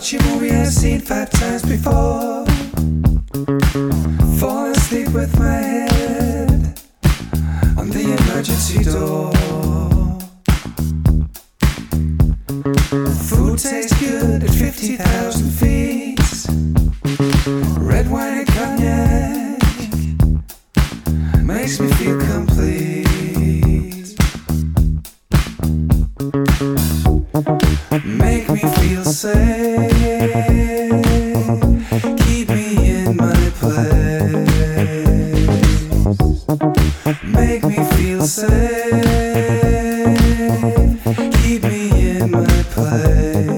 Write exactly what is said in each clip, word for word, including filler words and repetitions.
Watch a movie I've seen five times before. Fall asleep with my head on the emergency door. Food tastes good at fifty thousand feet. Red wine and cognac makes me feel complete. Make me feel safe. Keep me in my place. Make me feel safe. Keep me in my place.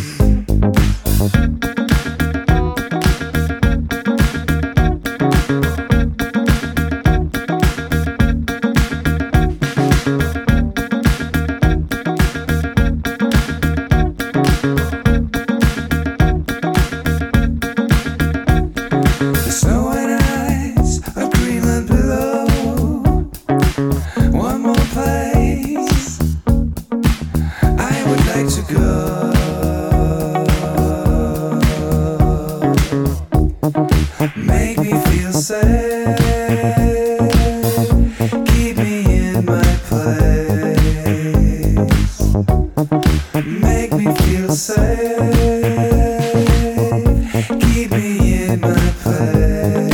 To go, make me feel safe, keep me in my place, make me feel safe, keep me in my place.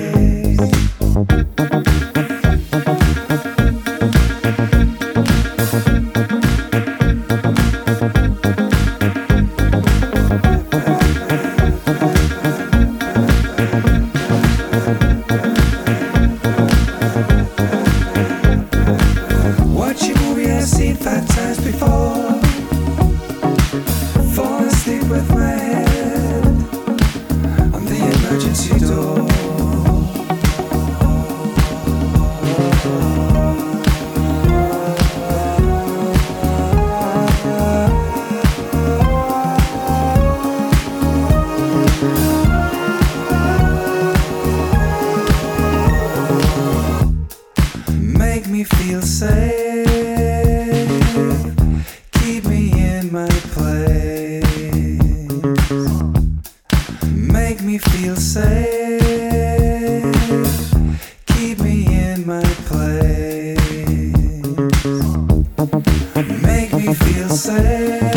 Watch a movie I've seen five times before. Fall asleep with my head on the emergency door. Make me feel safe, keep me in my place. Make me feel safe, keep me in my place. Make me feel safe.